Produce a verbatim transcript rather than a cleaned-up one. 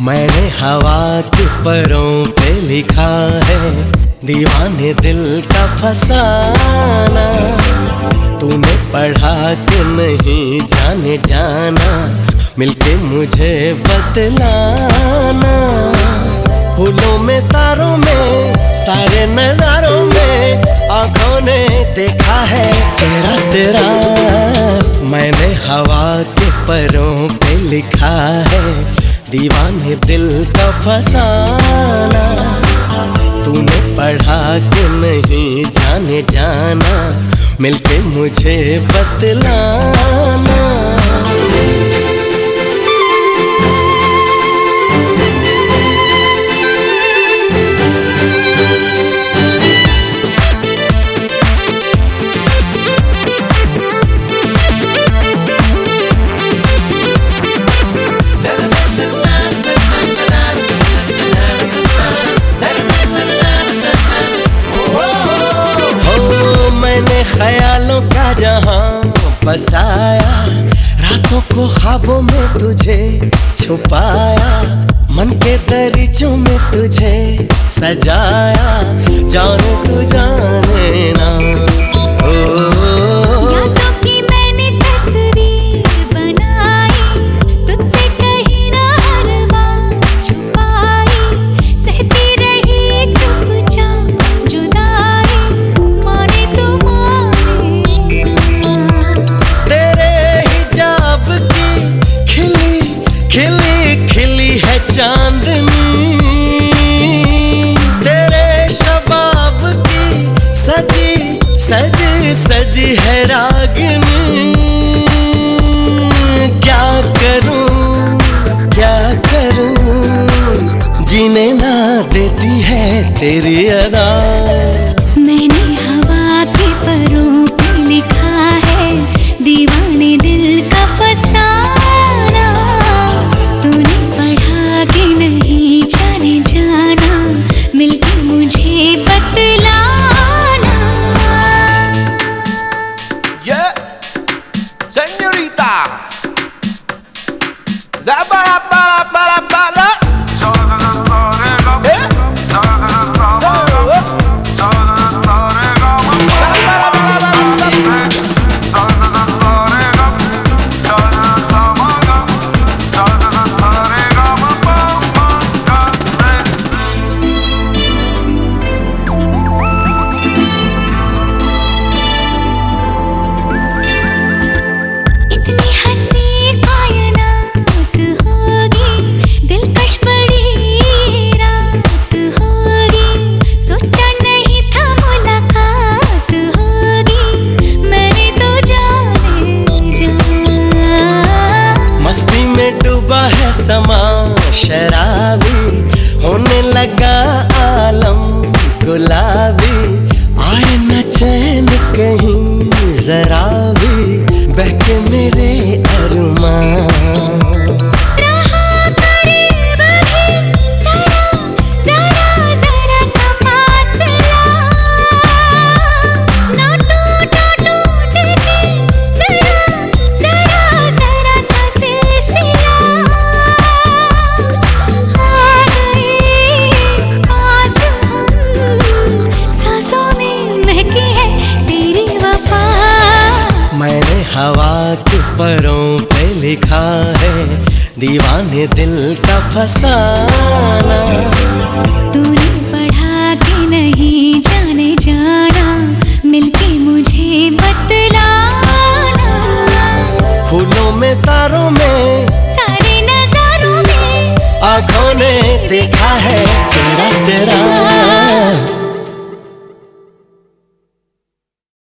मैंने हवा के परों पे लिखा है दीवाने दिल का फसाना। तूने पढ़ा के नहीं जाने जाना, मिलके मुझे बतलाना। फूलों में तारों में सारे नजारों में आंखों ने देखा है चेहरा तेरा। मैंने हवा के परों पे लिखा है दीवाने दिल का फसाना। तूने पढ़ा के नहीं जाने जाना, मिलके मुझे बतलाना। मैंने ख्यालों का जहां बसाया, रातों को ख्वाबों में तुझे छुपाया। मन के दरीचों में तुझे सजाया, जाने तू जाने ना। यादों की मैंने तस्वीर बनाई, तुझसे कहीं ना हर बात छुपाई। सहती रही चुपचाप जुदाई, माने तू माने ना। तेरे हिजाब की खिली खिली खिली है चांदनी, तेरे शबाब की सजी सजी सजी है रागनी। क्या करूं क्या करूं, जीने ना देती है तेरी अदा। मैंने हवा के परों पे लिखा है दीवाने दिल का फसाना। तूने पढ़ा के नहीं जाने जाना, मिलके मुझे बतलाना। Yeah, señorita. Da para para para para. डूबा है समा शराबी, होने लगा आलम गुलाबी। आए न चैन कहीं जरा भी, बहके मेरे अरमान। मैंने हवा के परों पे लिखा है दीवाने दिल का फसाना। तूने पढ़ा के नहीं जाने जाना, मिलके मुझे बतलाना। फूलों में तारों में सारे नजारों में आंखों ने देखा है चेहरा तेरा।